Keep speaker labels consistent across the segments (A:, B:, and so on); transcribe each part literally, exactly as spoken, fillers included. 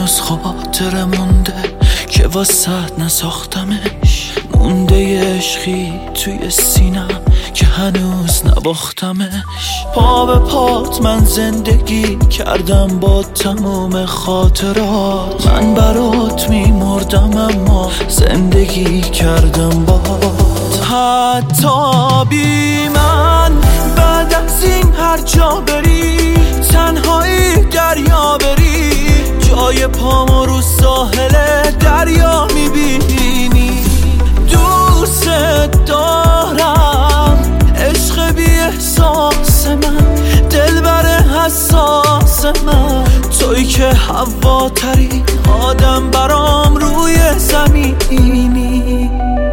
A: هنوز خاطر مونده که واسط نساختمش، مونده یه عشقی توی سینم که هنوز نباختمش. پا به پات من زندگی کردم با تموم خاطرات، من برات میمردم اما زندگی کردم بات. حتی بی من بعد از این هر جا بری، تنهایی دریا بری، جای پامو رو ساحل دریا میبینی. دوست دارم عشق بی احساس من، دلبر حساس من، توی که هواترین آدم برام روی زمینی.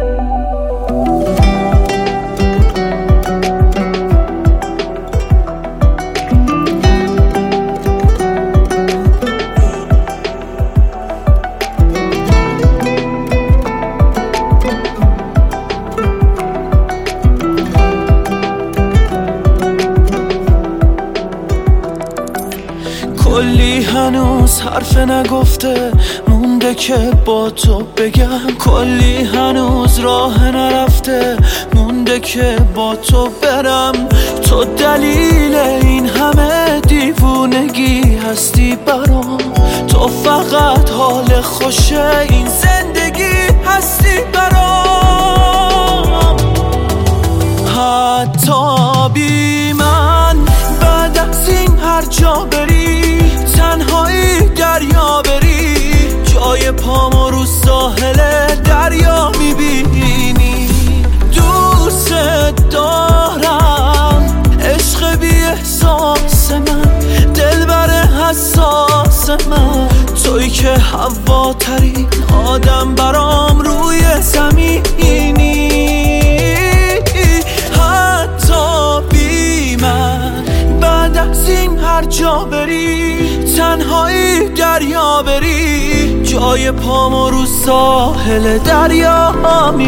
A: کلی هنوز حرف نگفته مونده که با تو بگم، کلی هنوز راه نرفته مونده که با تو برم. تو دلیل این همه دیوونگی هستی برام، تو فقط حال خوشه این زندگی هستی برام. حتی بی من بعد از این هر جا بری، تنهایی دریا بری، جای پامو رو ساحل دریا میبینی. دوست دارم عشق بی احساس من، دلبر حساس من، توی که هواترین آدم برام روی زمینی. حتی بی من بعد از این هر جا بری، تنهایی دریا بری، جای پامو رو ساحل دریا